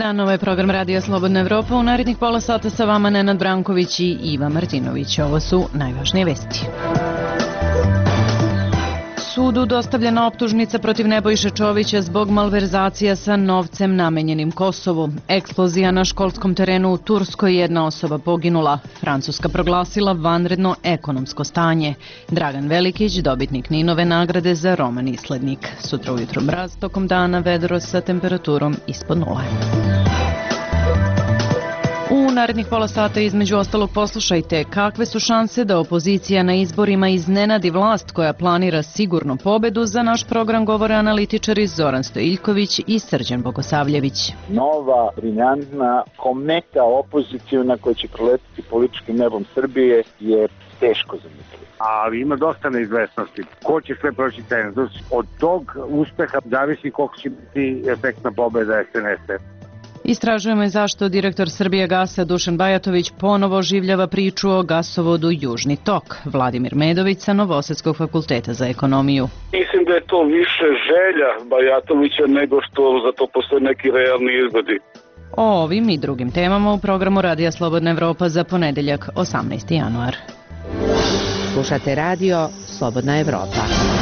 dan, ovo je program Radija Slobodna Evropa. U narednih pola sata sa vama Nenad Branković i Iva Martinović. Ovo su najvažnije vesti. Sudu dostavljena optužnica protiv Nebojše Čovića zbog malverzacija sa novcem namenjenim Kosovu. Eksplozija na školskom terenu u Turskoj, jedna osoba poginula. Francuska proglasila vanredno ekonomsko stanje. Dragan Velikić, dobitnik Ninove nagrade za roman Islednik. Sutra ujutro mraz, tokom dana vedro sa temperaturom ispod nule. U narednih pola sata između ostalog poslušajte kakve su šanse da opozicija na izborima iznenadi vlast koja planira sigurnu pobedu. Za naš program govore analitičari Zoran Stojiljković i Srđan Bogosavljević. Nova, briljantna, kometa opozicijona koja će proletiti političkim nebom Srbije je teško zamisliti. Ali ima dosta neizvesnosti. Ko će sve proći cenzus? Od tog uspeha zavisi koliko će biti efektna pobeda SNS-a. Istražujemo i zašto direktor Srbijagasa Dušan Bajatović ponovo oživljava priču o gasovodu Južni tok. Vladimir Medović sa Novosadskog fakulteta za ekonomiju. Mislim da je to više želja Bajatovića nego što za to postoje neki realni izgledi. O ovim i drugim temama u programu Radija Slobodna Evropa za ponedeljak 18. januar. Slušate Radio Slobodna Evropa.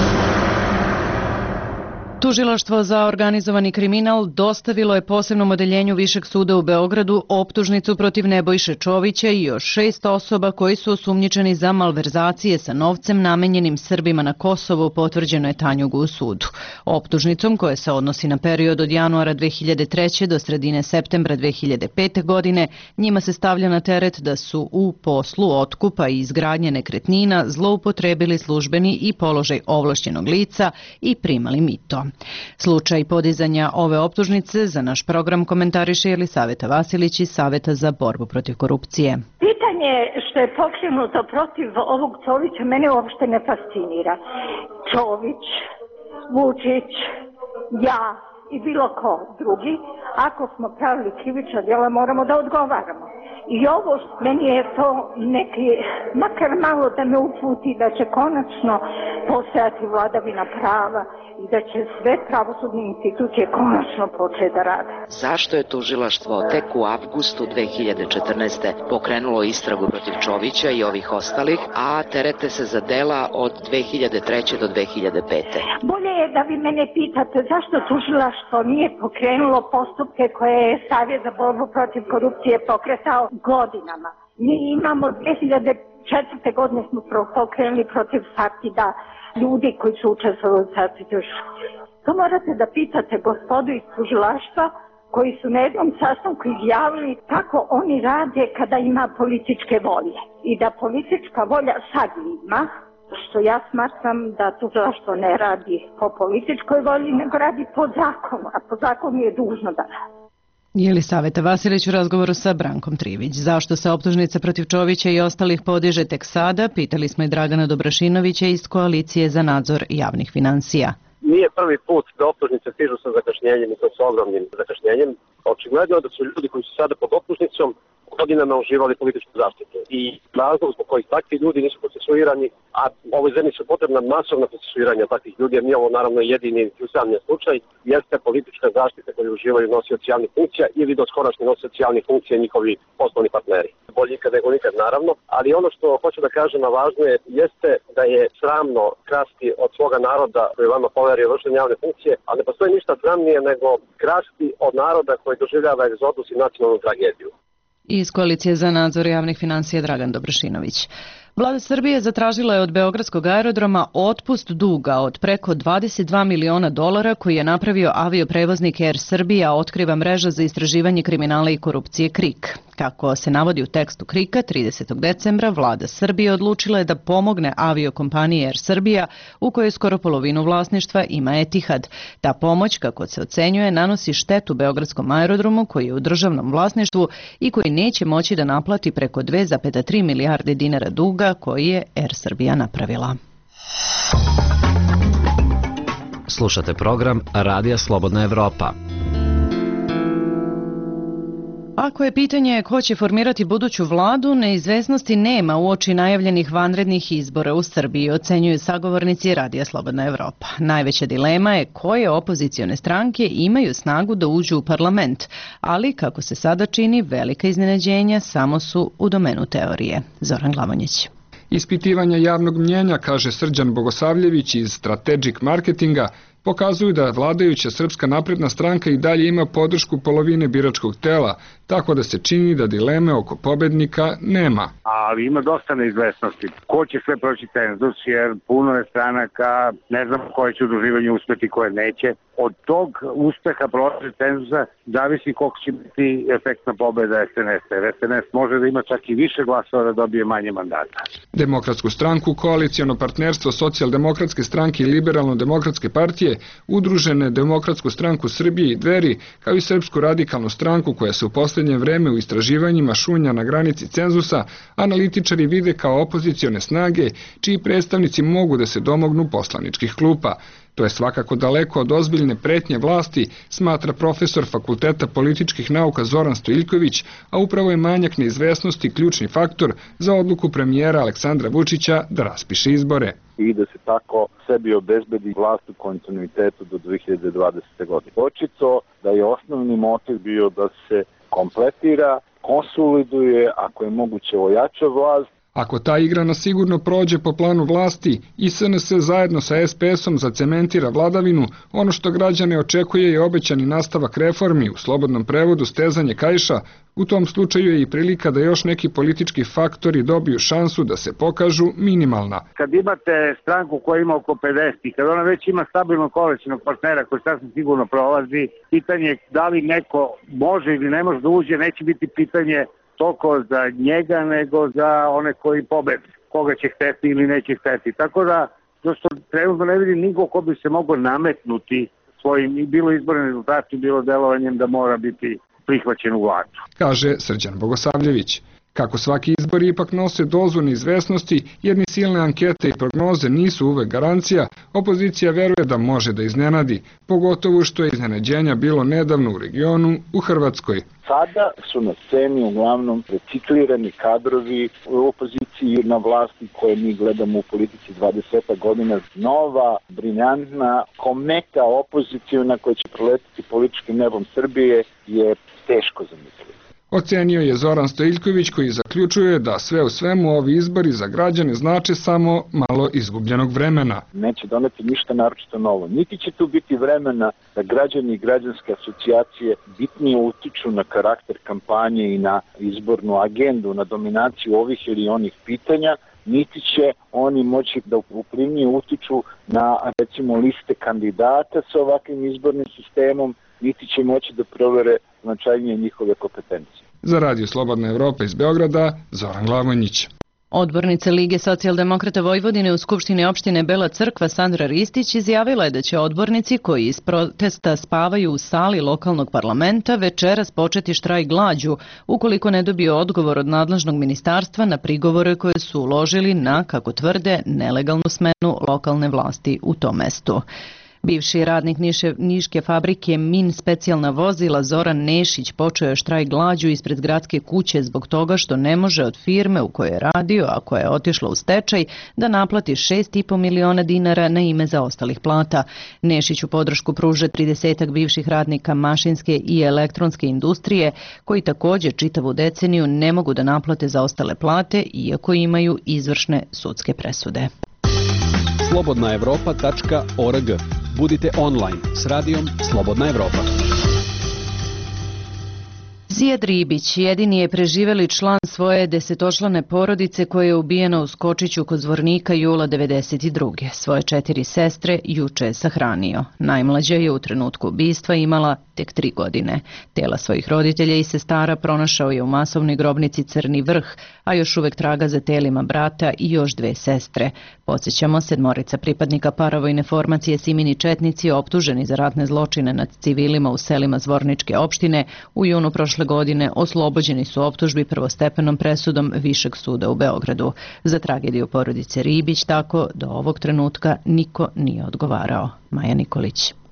Tužilaštvo za organizovani kriminal dostavilo je posebnom odeljenju Višeg suda u Beogradu optužnicu protiv Nebojše Čovića i još 6 osoba koji su osumnjičeni za malverzacije sa novcem namenjenim Srbima na Kosovu, potvrđeno je Tanjugu u sudu. Optužnicom, koja se odnosi na period od januara 2003. do sredine septembra 2005. godine, njima se stavlja na teret da su u poslu otkupa i izgradnje nekretnina zloupotrebili službeni i položaj ovlašćenog lica i primali mito. Slučaj podizanja ove optužnice za naš program komentariše Jelisaveta Vasilić iz Saveta za borbu protiv korupcije. Pitanje što je pokrenuto protiv ovog Čovića mene uopšte ne fascinira. Čović, Vučić, ja i bilo ko drugi, ako smo pravili krivična djela moramo da odgovaramo. I ovo, meni je to neki, makar malo da me uputi da će konačno postojati vladavina prava i da će sve pravosudne institucije konačno početi da rade. Zašto je tužilaštvo tek u avgustu 2014. pokrenulo istragu protiv Čovića i ovih ostalih, a terete se za dela od 2003. do 2005. Bolje je da vi mene pitate zašto tužilaštvo nije pokrenulo postupke koje je Savjet za borbu protiv korupcije pokretao godinama. Mi imamo 2004. godine smo pokrenuli protiv Sartida ljudi koji su učestvovali u Sartidu. To morate da pitate gospodu iz tužilaštva koji su na jednom sastanku izjavili kako oni rade kada ima političke volje. I da politička volja sad ima, što ja smatram da tužilaštvo ne radi po političkoj volji, nego radi po zakonu, a po zakonu je dužno da radi. Jelisaveta Vasilić u razgovoru sa Brankom Trivić. Zašto se optužnica protiv Čovića i ostalih podiže tek sada? Pitali smo i Dragana Dobrašinovića iz Koalicije za nadzor javnih finansija. Nije prvi put da optužnice stižu sa zakašnjenjem i to sa ogromnim zakašnjenjem. Očigledno je da su ljudi koji su sada pod optužnicom godinama uživali političku zaštitu. I razlog zbog kojih takvi ljudi nisu procesuirani, a ovoj zemlji su potrebna masovna procesuiranja takvih ljudi, jer nije ovo naravno jedini usamljen slučaj, jeste politička zaštita koju uživaju nosioci javnih funkcija ili doskorašnji nosioci javnih funkcija i njihovi poslovni partneri. Bolje ikad nego nikad naravno, ali ono što hoću da kažem, a važno jeste da je sramno krasti od svoga naroda koji vama poverio vršenje javne funkcije, ali ne postoji ništa sramnije nego krasti od naroda koji doživljava egzodus i nacionalnu tragediju. Iz Koalicije za nadzor javnih finansija Dragan Dobrašinović. Vlada Srbije zatražila je od Beogradskog aerodroma otpust duga od preko 22 miliona dolara koji je napravio avioprevoznik Air Srbija, otkriva mreža za istraživanje kriminala i korupcije KRIK. Kako se navodi u tekstu KRIK-a, 30. decembra vlada Srbije odlučila je da pomogne aviokompaniji Air Srbija u kojoj skoro polovinu vlasništva ima Etihad. Ta pomoć, kako se ocenjuje, nanosi štetu Beogradskom aerodromu koji je u državnom vlasništvu i koji neće moći da naplati preko 2,3 milijarde dinara duga koji je Air Srbija napravila. Slušate program Radija Slobodna Evropa. Ako je pitanje ko će formirati buduću vladu, neizvesnosti nema uoči najavljenih vanrednih izbora u Srbiji, ocenjuju sagovornici Radija Slobodna Evropa. Najveća dilema je koje opozicione stranke imaju snagu da uđu u parlament, ali, kako se sada čini, velika iznenađenja samo su u domenu teorije. Zoran Glavonjić. Ispitivanja javnog mnjenja, kaže Srđan Bogosavljević iz Strategic Marketinga, pokazuju da vladajuća Srpska napredna stranka i dalje ima podršku polovine biračkog tela, tako da se čini da dileme oko pobednika nema. Ali ima dosta neizvesnosti. Ko će sve proći cenzus, jer puno je stranaka, ne znam koje će udruživanje uspeti, koje neće. Od tog uspeha proći cenzusa zavisi koliko će biti efektna pobeda SNS-a, jer SNS može da ima čak i više glasova da dobije manje mandata. Demokratsku stranku, koalicijono partnerstvo Socijaldemokratske stranke i Liberalno-demokratske partije, Udružene Demokratsku stranku Srbije i Dveri, kao i Srpsku radikalnu stranku koja se u poslednje vreme u istraživanjima šunja na granici cenzusa, analitičari vide kao opozicione snage čiji predstavnici mogu da se domognu poslaničkih klupa. To je svakako daleko od ozbiljne pretnje vlasti, smatra profesor Fakulteta političkih nauka Zoran Stojiljković, a upravo je manjak neizvesnosti ključni faktor za odluku premijera Aleksandra Vučića da raspiše izbore. I da se tako sebi obezbedi vlast u kontinuitetu do 2020. godine. Očito da je osnovni motiv bio da se kompletira, konsoliduje, ako je moguće ojača vlast. Ako ta igra na sigurno prođe po planu vlasti i SNS zajedno sa SPS-om zacementira vladavinu, ono što građane očekuje je obećani nastavak reformi, u slobodnom prevodu stezanje kaiša, u tom slučaju je i prilika da još neki politički faktori dobiju šansu da se pokažu minimalna. Kad imate stranku koja ima oko 50 i kad ona već ima stabilnog koalicionog partnera koji sasvim sigurno prolazi, pitanje da li neko može ili ne može da uđe neće biti pitanje toliko za njega nego za one koji pobede, koga će hteti ili neće hteti. Tako da, došto trenutno ne vidim niko ko bi se mogao nametnuti svojim, bilo izbornim rezultatom, bilo delovanjem da mora biti prihvaćen u vladu. Kaže Srđan Bogosavljević. Kako svaki izbor ipak nose dozu neizvesnosti, jer ni silne ankete i prognoze nisu uvek garancija, opozicija veruje da može da iznenadi, pogotovo što je iznenađenja bilo nedavno u regionu, u Hrvatskoj. Sada su na sceni uglavnom reciklirani kadrovi u opoziciji na vlasti koje mi gledamo u politici 20 godina. Nova, briljantna, kometa opozicijona koja će proletiti političkim nebom Srbije je teško zamisliti. Ocenio je Zoran Stojiljković koji zaključuje da sve u svemu ovi izbori za građane znače samo malo izgubljenog vremena. Neće doneti ništa naročito novo. Niti će tu biti vremena da građani i građanske asocijacije bitnije utiču na karakter kampanje i na izbornu agendu, na dominaciju ovih ili onih pitanja, niti će oni moći da uprivnije utiču na, recimo, liste kandidata sa ovakvim izbornim sistemom, niti će moći da provere značajnije njihove kompetencije. Za Radio Slobodna Evropa iz Beograda, Zoran Glavonjić. Odbornica Lige socijaldemokrata Vojvodine u Skupštini opštine Bela Crkva Sandra Ristić izjavila je da će odbornici koji iz protesta spavaju u sali lokalnog parlamenta večeras početi štrajk glađu ukoliko ne dobiju odgovor od nadležnog ministarstva na prigovore koje su uložili na, kako tvrde, nelegalnu smenu lokalne vlasti u tom mestu. Bivši radnik niške fabrike Min specijalna vozila Zoran Nešić počeo je štrajk glađu ispred gradske kuće zbog toga što ne može od firme u kojoj je radio, a koja je otišla u stečaj, da naplati 6,5 miliona dinara na ime zaostalih plata. Nešiću podršku pruže 30 bivših radnika mašinske i elektronske industrije, koji također čitavu deceniju ne mogu da naplate zaostale plate, iako imaju izvršne sudske presude. slobodnaevropa.org. Budite online s radijom Slobodna Evropa. Zijad Ribić jedini je preživeli član svoje 10-člane porodice koje je ubijeno u Skočiću kod Zvornika jula 1992. Svoje 4 sestre juče je sahranio. Najmlađa je u trenutku ubistva imala tek 3 godine. Tela svojih roditelja i sestara pronašao je u masovnoj grobnici Crni Vrh, a još uvek traga za telima brata i još 2 sestre. Podsjećamo, 7 pripadnika paravojne formacije Simini četnici optuženi za ratne zločine nad civilima u selima Zvorničke opštine u junu prošle godine oslobođeni su optužbi prvostepenom presudom Višeg suda u Beogradu. Za tragediju porodice Ribić tako do ovog trenutka niko nije odgovarao. Maja Nikolić.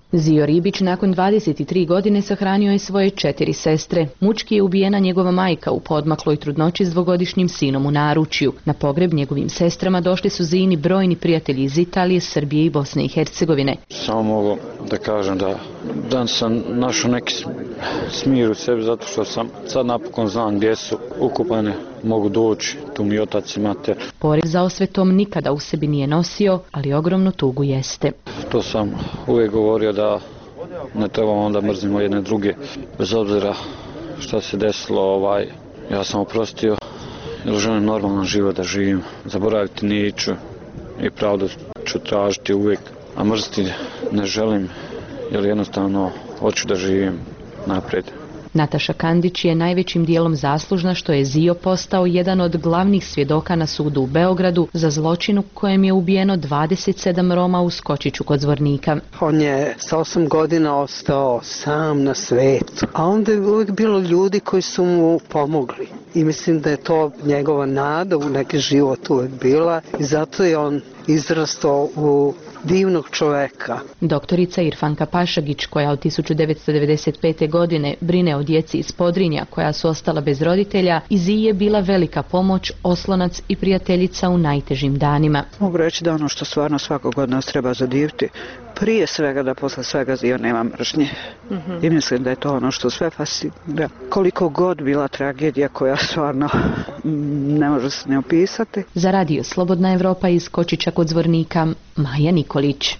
Zio Ribić nakon 23 godine sahranio je svoje 4 sestre. Mučki je ubijena njegova majka u poodmakloj trudnoći s 2-godišnjim sinom u naručju. Na pogreb njegovim sestrama došli su Zijini brojni prijatelji iz Italije, Srbije i Bosne i Hercegovine. Samo mogu da kažem da sam našao neki smir u sebi zato što sam sad napokon znam gdje su ukupane, mogu doći, tu mi otac i mater. Poriv za osvetom nikada u sebi nije nosio, ali ogromnu tugu jeste. To sam uvijek govorio da ne trebamo onda mrzimo jedne druge, bez obzira šta se desilo, ja sam oprostio jer želim normalan život da živim, zaboraviti neću i pravdu ću tražiti uvijek, a mrziti ne želim jer jednostavno hoću da živim naprijed. Nataša Kandić je najvećim dijelom zaslužna što je Zio postao jedan od glavnih svjedoka na sudu u Beogradu za zločin u kojem je ubijeno 27 Roma u Skočiću kod Zvornika. On je sa 8 godina ostao sam na svetu, a onda je uvijek bilo ljudi koji su mu pomogli. I mislim da je to njegova nada u neki život uvijek bila i zato je on izrastao u divnog čoveka. Doktorica Irfanka Pašagić, koja od 1995. godine brine o djeci iz Podrinja koja su ostala bez roditelja, Iziji je bila velika pomoć, oslonac i prijateljica u najtežim danima. Mogu reći da ono što stvarno svakog od nas treba zadiviti, prije svega da posle svega Zio nema mržnje. I mislim da je to ono što sve fascinira. Koliko god bila tragedija koja stvarno ne može se ne opisati. Za Radio Slobodna Evropa iz Skočića kod Zvornika, Maja Nikolić.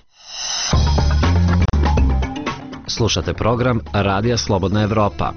Slušate program Radija Slobodna Evropa.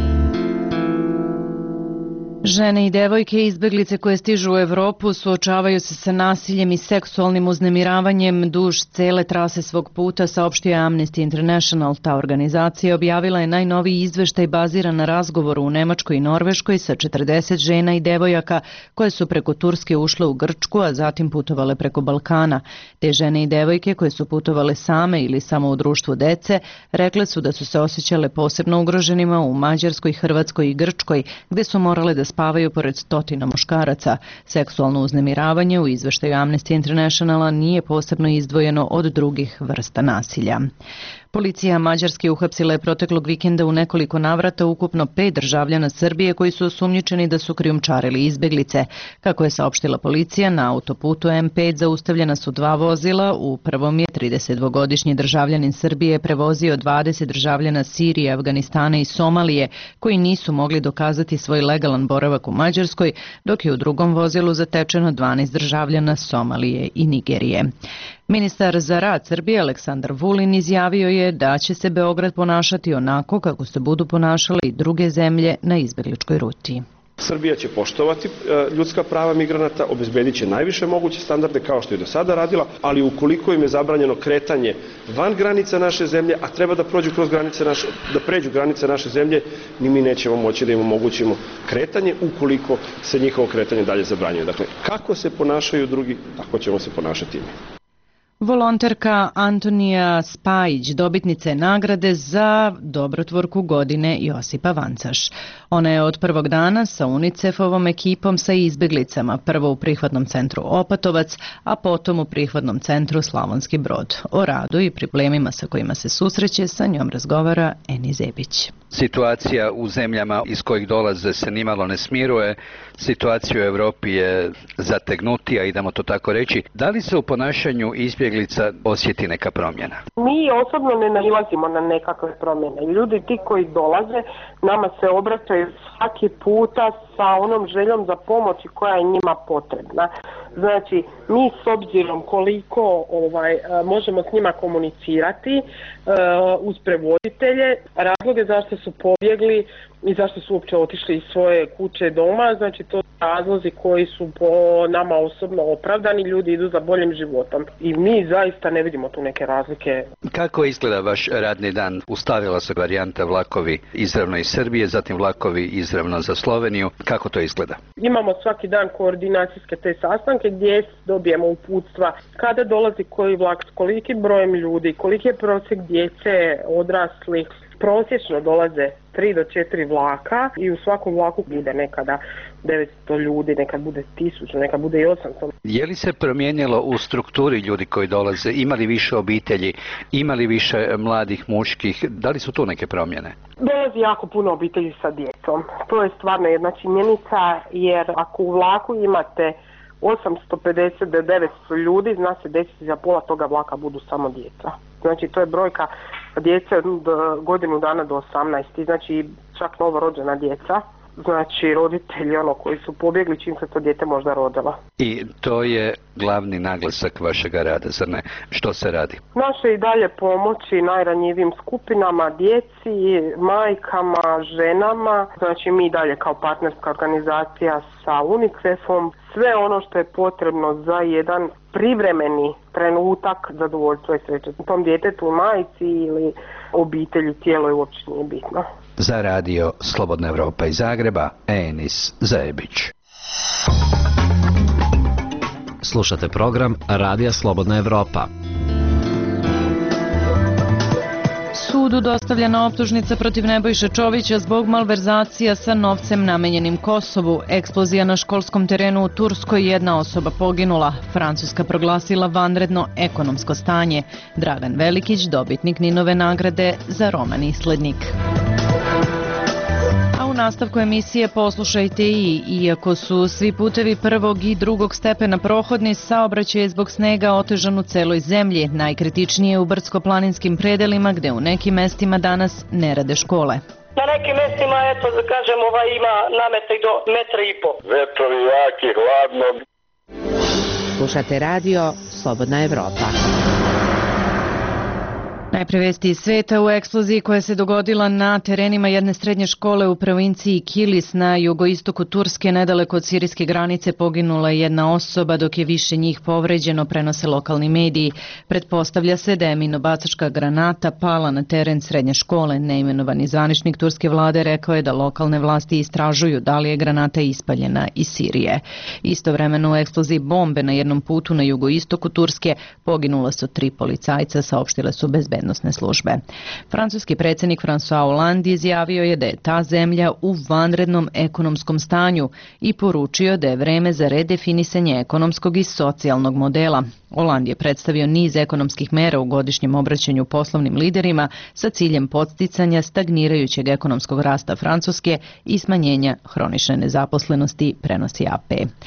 Žene i devojke izbeglice koje stižu u Evropu suočavaju se sa nasiljem i seksualnim uznemiravanjem duž cele trase svog puta, saopštio je Amnesty International. Ta organizacija objavila je najnoviji izveštaj baziran na razgovoru u Nemačkoj i Norveškoj sa 40 žena i devojaka koje su preko Turske ušle u Grčku, a zatim putovale preko Balkana. Te žene i devojke koje su putovale same ili samo u društvu dece, rekle su da su se osjećale posebno ugroženima u Mađarskoj, Hrvatskoj i Grčkoj, gde su morale da spavaju pored stotina muškaraca. Seksualno uznemiravanje u izveštaju Amnesty Internationala nije posebno izdvojeno od drugih vrsta nasilja. Policija Mađarske uhapsila je proteklog vikenda u nekoliko navrata ukupno 5 državljana Srbije koji su osumnjičeni da su krijumčarili izbeglice. Kako je saopštila policija, na autoputu M5 zaustavljena su 2 vozila. U prvom je 32-godišnji državljanin Srbije prevozio 20 državljana Sirije, Afganistana i Somalije koji nisu mogli dokazati svoj legalan boravak u Mađarskoj, dok je u drugom vozilu zatečeno 12 državljana Somalije i Nigerije. Ministar za rad Srbije Aleksandar Vulin izjavio je da će se Beograd ponašati onako kako se budu ponašale i druge zemlje na izbegličkoj ruti. Srbija će poštovati ljudska prava migranata, obezbedit će najviše moguće standarde kao što je do sada radila, ali ukoliko im je zabranjeno kretanje van granica naše zemlje, a treba da pređu granice naše zemlje, ni mi nećemo moći da im omogućimo kretanje ukoliko se njihovo kretanje dalje zabranjuje. Dakle, kako se ponašaju drugi, tako ćemo se ponašati i mi. Volonterka Antonija Spajić dobitnica je nagrade za dobrotvorku godine Josipa Vancaš. Ona je od prvog dana sa UNICEF-ovom ekipom sa izbeglicama, prvo u prihvatnom centru Opatovac, a potom u prihvatnom centru Slavonski Brod. O radu i problemima sa kojima se susreće sa njom razgovara Eni Zebić. Situacija u zemljama iz kojih dolaze se nimalo ne smiruje, situacija u Europi je zategnutija, idemo to tako reći. Da li se u ponašanju izbjeglica osjeti neka promjena? Mi osobno ne nailazimo na nekakve promjene. Ljudi ti koji dolaze nama se obraćaju svaki puta sa onom željom za pomoći koja je njima potrebna. Znači, mi s obzirom koliko možemo s njima komunicirati uz prevoditelje, razloge zašto su pobjegli i zašto su uopće otišli iz svoje kuće doma, znači to su razlozi koji su po nama osobno opravdani, ljudi idu za boljim životom i mi zaista ne vidimo tu neke razlike. Kako izgleda vaš radni dan? Ustavila se varijanta vlakovi izravno iz Srbije, zatim vlakovi izravno za Sloveniju. Kako to izgleda? Imamo svaki dan koordinacijske te sastanke gdje dobijemo uputstva kada dolazi koji vlak s kolikim brojem ljudi, koliki je prosjek djece, odraslih. Prosječno dolaze 3 do 4 vlaka i u svakom vlaku bude nekada 900 ljudi, nekad bude 1000, nekad bude i 800. Je li se promijenilo u strukturi ljudi koji dolaze? Ima li više obitelji? Ima li više mladih muških? Da li su tu neke promjene? Dolazi jako puno obitelji sa djecom. To je stvarno jedna činjenica, jer ako u vlaku imate 850 do 900 ljudi, zna se desiti za pola toga vlaka budu samo djeca. Znači to je brojka djece od godinu dana do 18, znači čak novorođena djeca. Znači roditelji koji su pobjegli čim se to dijete možda rodila. I to je glavni naglasak vašega rada, zar ne? Što se radi? Naše i dalje pomoći najranjivijim skupinama, djeci, majkama, ženama. Znači mi dalje kao partnerska organizacija sa UNICEF-om sve ono što je potrebno za jedan privremeni trenutak zadovoljstva i sreće. Tom djetetu, majci ili obitelji, tijelo je uopće nije bitno. Za radio Slobodna Evropa iz Zagreba, Enis Zajebić. Slušate program Radija Slobodna Evropa. Sudu dostavljena optužnica protiv Nebojše Čovića zbog malverzacija sa novcem namenjenim Kosovu. Eksplozija na školskom terenu u Turskoj, jedna osoba poginula. Francuska proglasila vanredno ekonomsko stanje. Dragan Velikić, dobitnik Ninove nagrade za roman Islednik. U nastavku emisije poslušajte iako su svi putevi prvog i drugog stepena prohodni, saobraćaj je zbog snega otežan u celoj zemlji, najkritičnije u brdsko-planinskim predelima gde u nekim mestima danas ne rade škole. Na nekim mestima, eto da kažem, ima nameta i do 1,5 metra. Vetrovi jaki, hladno. Slušate radio Slobodna Evropa. Najpre vesti iz sveta. U eksploziji koja se dogodila na terenima jedne srednje škole u provinciji Kilis na jugoistoku Turske, nedaleko od sirijske granice, poginula je jedna osoba, dok je više njih povređeno, prenose lokalni mediji. Pretpostavlja se da je minobacačka granata pala na teren srednje škole. Neimenovani zvaničnik turske vlade rekao je da lokalne vlasti istražuju da li je granata ispaljena iz Sirije. Istovremeno u eksploziji bombe na jednom putu na jugoistoku Turske poginula su 3 policajca, saopštile su bezbednosne službe. Francuski predsjednik François Hollande izjavio je da je ta zemlja u vanrednom ekonomskom stanju i poručio da je vreme za redefinisanje ekonomskog i socijalnog modela. Hollande je predstavio niz ekonomskih mera u godišnjem obraćanju poslovnim liderima sa ciljem podsticanja stagnirajućeg ekonomskog rasta Francuske i smanjenja hronične nezaposlenosti, prenosi AP.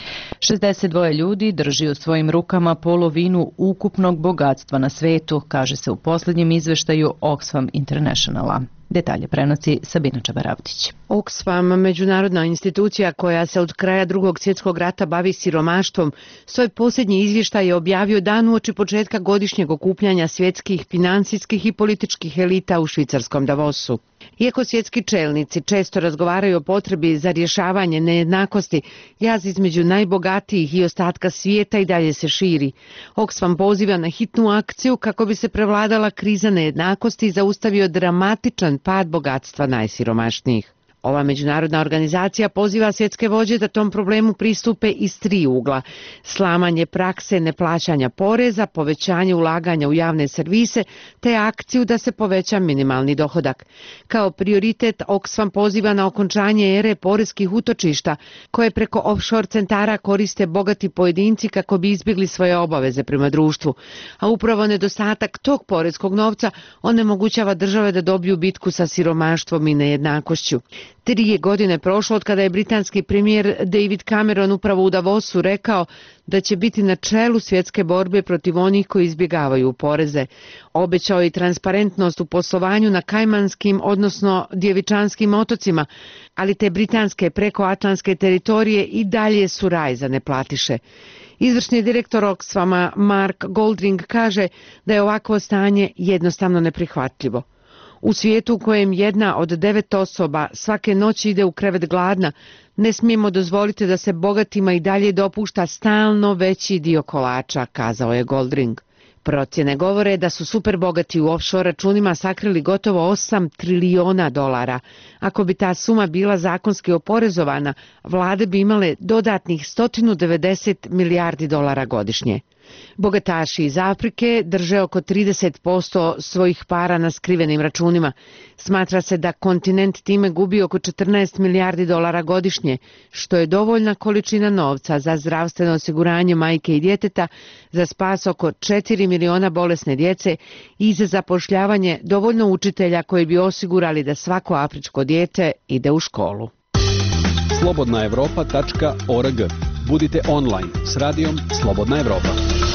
62 ljudi drži u svojim rukama polovinu ukupnog bogatstva na svetu, kaže se u posljednjem izveštaju Oxfam Internationala. Detalje prenosi Sabina Čabaravtić. Oxfam, međunarodna institucija koja se od kraja Drugog svjetskog rata bavi siromaštvom, svoj posljednji izvještaj je objavio dan uoči početka godišnjeg okupljanja svjetskih, financijskih i političkih elita u švicarskom Davosu. Iako svjetski čelnici često razgovaraju o potrebi za rješavanje nejednakosti, jaz između najbogatijih i ostatka svijeta i dalje se širi. Oxfam poziva na hitnu akciju kako bi se prevladala kriza nejednakosti i zaustavio dramatičan pad bogatstva najsiromašnijih. Ova međunarodna organizacija poziva svjetske vođe da tom problemu pristupe iz 3 ugla: slamanje prakse neplaćanja poreza, povećanje ulaganja u javne servise te akciju da se poveća minimalni dohodak. Kao prioritet Oxfam poziva na okončanje ere poreskih utočišta koje preko offshore centara koriste bogati pojedinci kako bi izbjegli svoje obaveze prema društvu, a upravo nedostatak tog poreskog novca onemogućava države da dobiju bitku sa siromaštvom i nejednakošću. 3 godine prošlo od kada je britanski premijer David Cameron upravo u Davosu rekao da će biti na čelu svjetske borbe protiv onih koji izbjegavaju poreze. Obećao je i transparentnost u poslovanju na Kajmanskim, odnosno Djevičanskim otocima, ali te britanske prekoatlantske teritorije i dalje su raj za neplatiše. Izvršni direktor Oxfama Mark Goldring kaže da je ovakvo stanje jednostavno neprihvatljivo. U svijetu u kojem 1 od 9 osoba svake noći ide u krevet gladna, ne smijemo dozvoliti da se bogatima i dalje dopušta stalno veći dio kolača, kazao je Goldring. Procjene govore da su superbogati u offshore računima sakrili gotovo $8 trilijona. Ako bi ta suma bila zakonski oporezovana, vlade bi imale dodatnih $190 milijardi godišnje. Bogataši iz Afrike drže oko 30% svojih para na skrivenim računima. Smatra se da kontinent time gubi oko 14 milijardi dolara godišnje, što je dovoljna količina novca za zdravstveno osiguranje majke i djeteta, za spas oko 4 miliona bolesne djece i za zapošljavanje dovoljno učitelja koji bi osigurali da svako afričko dijete ide u školu. slobodnaevropa.org. Budite online s radijom Slobodna Evropa.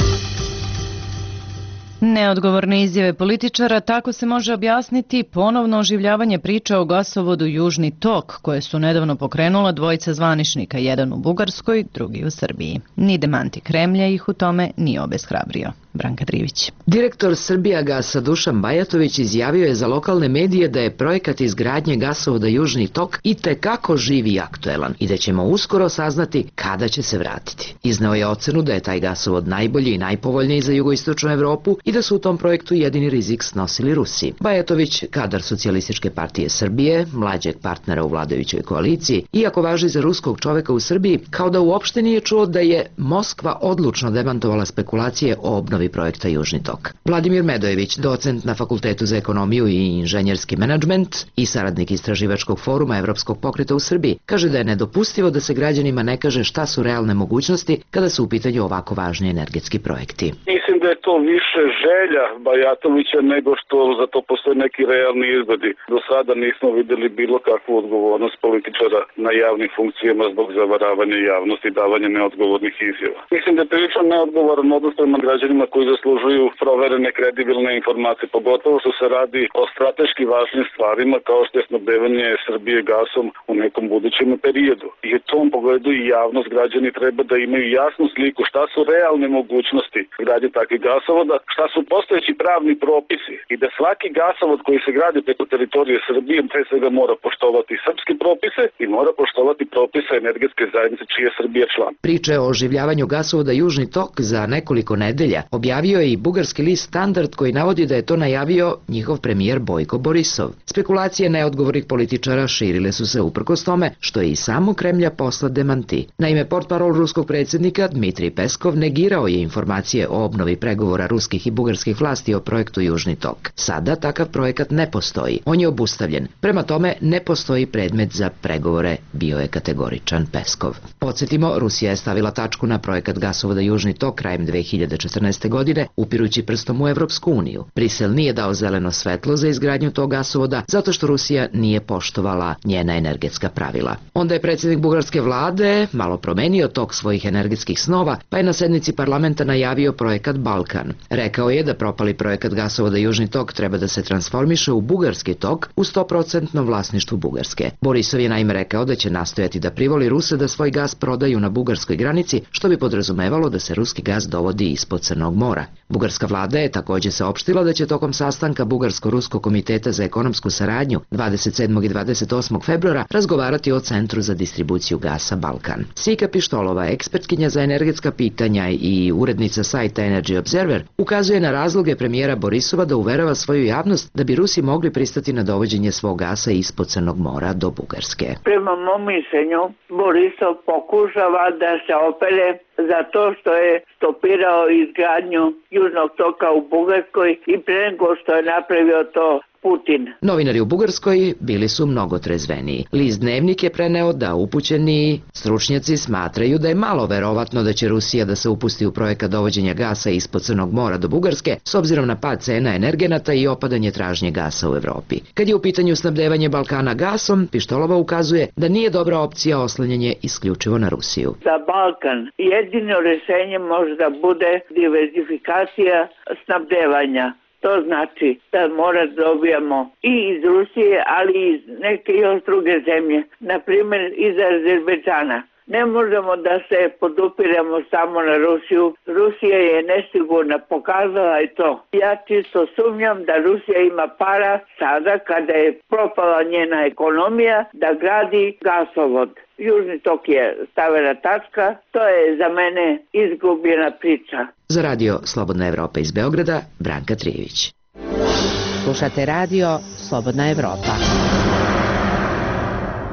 Neodgovorne izjave političara, tako se može objasniti ponovno oživljavanje priča o gasovodu Južni tok, koje su nedavno pokrenula dvojica zvaničnika, jedan u Bugarskoj, drugi u Srbiji. Ni demanti Kremlja ih u tome nije obeshrabrio. Branka Drivić. Direktor Srbijagasa Dušan Bajatović izjavio je za lokalne medije da je projekat izgradnje gasovoda Južni tok itekako živ i aktuelan i da ćemo uskoro saznati kada će se vratiti. Izneo je ocenu da je taj gasovod najbolji i najpovoljniji za jugoistočnu Evropu i da su u tom projektu jedini rizik snosili Rusi. Bajatović, kadar Socijalističke partije Srbije, mlađeg partnera u vladajućoj koaliciji, iako važi za ruskog čoveka u Srbiji, kao da uopšte nije čuo da je Moskva odlučno demantovala spekulacije o obnovi projekta Južni tok. Vladimir Medojević, docent na Fakultetu za ekonomiju i inženjerski menadžment i saradnik istraživačkog foruma Evropskog pokreta u Srbiji, kaže da je nedopustivo da se građanima ne kaže šta su realne mogućnosti kada su u pitanju ovako važni energetski projekti. Mislim da je to više želja Bajatovića nego što za to postoje neki realni izgledi. Do sada nismo videli bilo kakvu odgovornost političara na javnim funkcijama zbog zavaravanja javnosti i davanja neodgovornih izjava. Mislim da je prilično neodgovoran odnos prema građanima koji zaslužuju proverene kredibilne informacije, pogotovo što se radi o strateški važnim stvarima kao što je snabdevanje Srbije gasom u nekom budućem periodu. I u tom pogledu i javnost, građani treba da imaju jasnu sliku šta su realne mogućnosti gradnje takvih gasovoda, šta su postojeći pravni propisi i da svaki gasovod koji se gradi preko teritorije Srbije pre svega mora poštovati srpske propise i mora poštovati propise energetske zajednice čije je Srbija član. Priče o oživljavanju gasovoda Južni tok za nekoliko nedelja objavio je i bugarski list Standard koji navodi da je to najavio njihov premijer Bojko Borisov. Spekulacije neodgovornih političara širile su se uprkos tome što je i samo Kremlja posla demanti. Naime, portparol ruskog predsjednika Dmitrij Peskov negirao je informacije o obnovi pregovora ruskih i bugarskih vlasti o projektu Južni tok. Sada takav projekat ne postoji. On je obustavljen. Prema tome, ne postoji predmet za pregovore, bio je kategoričan Peskov. Podsjetimo, Rusija je stavila tačku na projekat gasovoda Južni tok krajem 2014. godine, upirući prstom u Evropsku uniju. Brisel nije dao zeleno svetlo za izgradnju tog gasovoda zato što Rusija nije poštovala njena energetska pravila. Onda je predsjednik bugarske vlade malo promenio tok svojih energetskih snova, pa je na sednici parlamenta najavio projekat Balkan. Rekao je da propali projekat gasovoda Južni tok treba da se transformiše u bugarski tok u 100% vlasništvu Bugarske. Borisov je naime rekao da će nastojati da privoli Ruse da svoj gas prodaju na bugarskoj granici, što bi podrazumevalo da se ruski gas dovodi ispod Crnog mora. Bugarska vlada je također saopštila da će tokom sastanka Bugarsko-Ruskog komiteta za ekonomsku saradnju 27. i 28. februara razgovarati o Centru za distribuciju gasa Balkan. Sika Pištolova, ekspertkinja za energetska pitanja i urednica sajta Energy Observer, ukazuje na razloge premijera Borisova da uverava svoju javnost da bi Rusi mogli pristati na dovođenje svog gasa ispod Crnog mora do Bugarske. Prema mom mišljenju, Borisov pokušava da se opere za to što je stopirao izgradnju Južnog toka u Bugarskoj i pre nego što je napravio to Putin. Novinari u Bugarskoj bili su mnogo trezveniji. List Dnevnik je preneo da upućeni stručnjaci smatraju da je malo verovatno da će Rusija da se upusti u projekat dovođenja gasa ispod Crnog mora do Bugarske s obzirom na pad cena energenata i opadanje tražnje gasa u Evropi. Kad je u pitanju snabdevanje Balkana gasom, Pištolova ukazuje da nije dobra opcija oslanjanje isključivo na Rusiju. Za Balkan jedino rešenje može da bude diverzifikacija snabdevanja. To znači da mora da dobijamo i iz Rusije, ali i iz neke još druge zemlje, na primjer iz Azerbejdžana. Ne možemo da se podupiramo samo na Rusiju. Rusija je nesigurna, pokazala je to. Ja čisto sumnjam da Rusija ima para sada kada je propala njena ekonomija da gradi gasovod. Južni tok je stavena tačka, to je za mene izgubljena priča. Za radio Slobodna Evropa iz Beograda, Branka Trijević. Slušate radio Slobodna Evropa.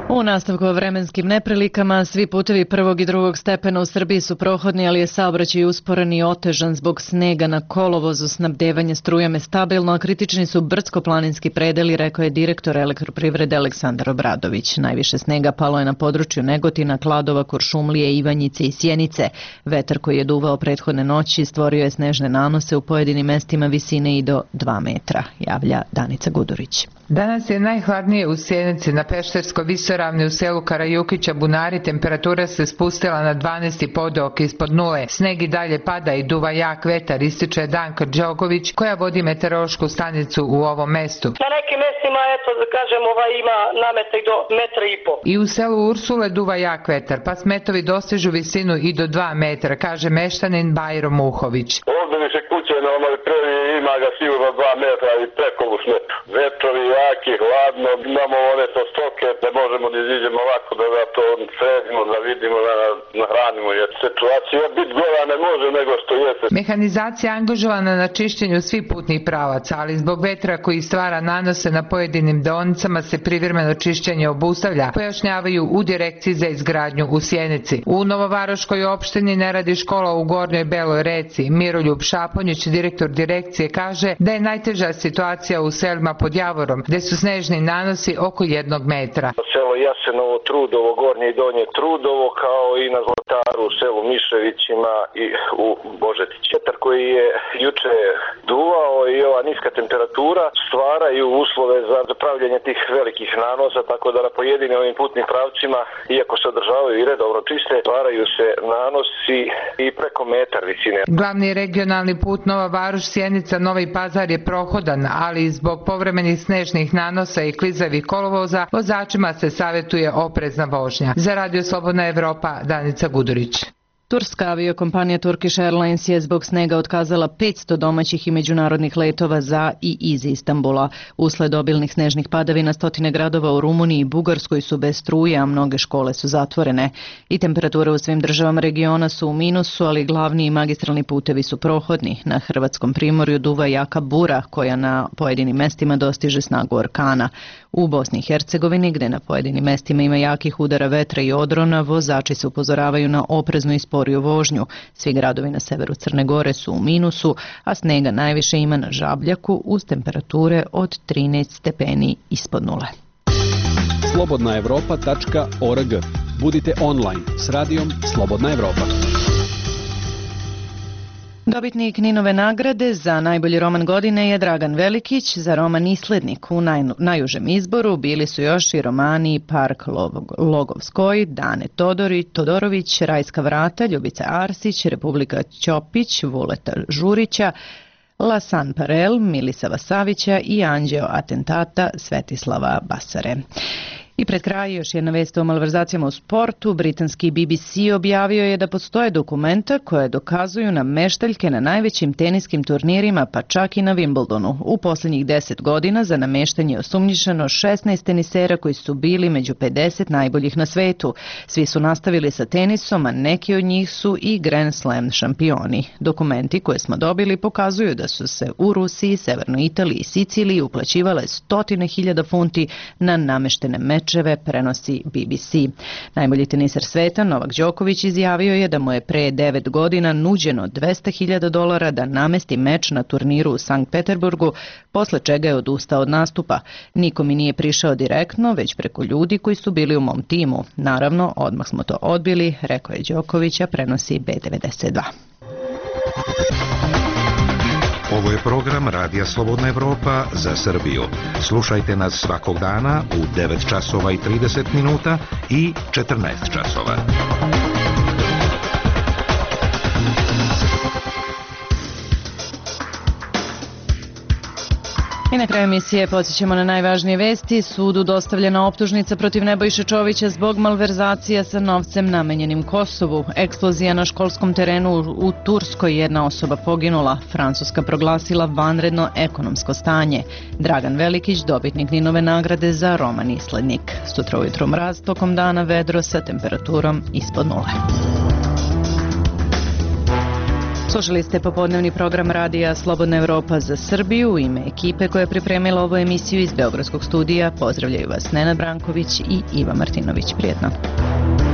U nastavku o vremenskim neprilikama, svi putevi prvog i drugog stepena u Srbiji su prohodni, ali je saobraćaj usporen i otežan zbog snega na kolovozu. Snabdevanje strujom je stabilno, a kritični su brdsko-planinski predeli, rekao je direktor Elektroprivrede Aleksandar Obradović. Najviše snega palo je na području Negotina, Kladova, Kuršumlije, Ivanjice i Sjenice. Vetar koji je duvao prethodne noći stvorio je snežne nanose u pojedinim mestima visine i do 2 metra, javlja Danica Gudurić. Danas je najhladnije u Sjenici, na Pešterskoj visoravni u selu Karajukića Bunari temperatura se spustila na 12,5 dok ispod nule. Sneg i dalje pada i duva jak vetar, ističe Danka Đogović koja vodi meteorološku stanicu u ovom mestu. Na nekim mestima, eto da kažem, ima nameta i do 1,5 metra. I u selu Ursule duva jak vetar, pa smetovi dostižu visinu i do 2 metra, kaže meštanin Bajro Muhović. Ovdje više kuće na onoj prvi ima ga sigurno 2 metra i preko u smetu. Vetrovi jaki, hladno, imamo one to stoke, ne možemo da iziđemo ovako da to sredimo, da vidimo, da nahranimo. Jer situacija biti gora ne može nego što jeste. Mehanizacija angažovana na čišćenju svih putnih pravaca, ali zbog vetra koji stvara nanose na pojedinim deonicama se privremeno čišćenje obustavlja, pojašnjavaju u direkciji za izgradnju u Sjenici. U Novovaroškoj opštini ne radi škola u Gornjoj Beloj Reci. Miroljub Šaponjić, direktor direkcije, kaže da je najteža situacija u selima pod Javorom, gde su snežni nanosi oko 1 metra. Selo Jasenovo, Trudovo, Gornje i Donje Trudovo, kao i na Zlataru, u selu Miševićima i u Božetići. Vetar koji je juče duvao i ova niska temperatura stvaraju uslove za pravljenje tih velikih nanosa, tako da na pojedinim ovim putnim pravcima, iako se održavaju i redovno čiste, stvaraju se nanosi i preko metar visine. Glavni regionalni put Nova Varoš, Sjenica, Novi Pazar je prohodan, ali zbog povremenih snežnih nanosa i klizavih kolovoza vozačima se savjetuje oprezna vožnja. Za Radio Slobodna Evropa, Danica Gudurić. Turska aviokompanija Turkish Airlines je zbog snega otkazala 500 domaćih i međunarodnih letova za i iz Istanbula. Usled obilnih snežnih padavina stotine gradova u Rumuniji i Bugarskoj su bez struje, a mnoge škole su zatvorene. I temperature u svim državama regiona su u minusu, ali glavni i magistralni putevi su prohodni. Na hrvatskom primorju duva jaka bura koja na pojedinim mestima dostiže snagu orkana. U Bosni i Hercegovini, gde na pojedinim mestima ima jakih udara vetra i odrona, vozači se upozoravaju na opreznu i sporiju vožnju. Svi gradovi na severu Crne Gore su u minusu, a snega najviše ima na Žabljaku uz temperature od 13 stepeni ispod nule. slobodnaevropa.org. Budite online s radijom Slobodna Evropa. Dobitnik Ninove nagrade za najbolji roman godine je Dragan Velikić za roman Islednik. U najužem izboru bili su još i romani Park Logovskoj, Dane Todorović, Rajska vrata, Ljubica Arsić, Republika Ćopić, Vuleta Žurića, Lasan Parel, Milisava Savića i Anđeo Atentata Svetislava Basare. I pred kraj još jedna vest o malverzacijama u sportu. Britanski BBC objavio je da postoje dokumenta koje dokazuju nameštaljke na najvećim teniskim turnirima, pa čak i na Wimbledonu. U posljednjih 10 godina za nameštanje je osumnjičeno 16 tenisera koji su bili među 50 najboljih na svetu. Svi su nastavili sa tenisom, a neki od njih su i Grand Slam šampioni. Dokumenti koje smo dobili pokazuju da su se u Rusiji, Severnoj Italiji i Siciliji uplaćivale 100.000 funti na nameštene mečeve, prenosi BBC. Najbolji teniser sveta, Novak Đoković, izjavio je da mu je pre 9 godina nuđeno $200.000 da namesti meč na turniru u Sankt Peterburgu, posle čega je odustao od nastupa. Niko mi nije prišao direktno, već preko ljudi koji su bili u mom timu. Naravno, odmah smo to odbili, rekao je Đoković, a prenosi B92. Ovo je program Radija Slobodna Evropa za Srbiju. Slušajte nas svakog dana u 9 časova i 30 minuta i 14 časova. I na kraju emisije podsjećamo na najvažnije vesti. Sudu dostavljena optužnica protiv Nebojše Čovića zbog malverzacija sa novcem namenjenim Kosovu. Eksplozija na školskom terenu u Turskoj, 1 osoba poginula. Francuska proglasila vanredno ekonomsko stanje. Dragan Velikić, dobitnik Ninove nagrade za roman Islednik. Sutra ujutro mraz, tokom dana vedro sa temperaturom ispod nule. Slušali ste popodnevni program radija Slobodna Evropa za Srbiju. U ime ekipe koja je pripremila ovu emisiju iz Beogradskog studija pozdravljaju vas Nenad Branković i Iva Martinović. Prijetno.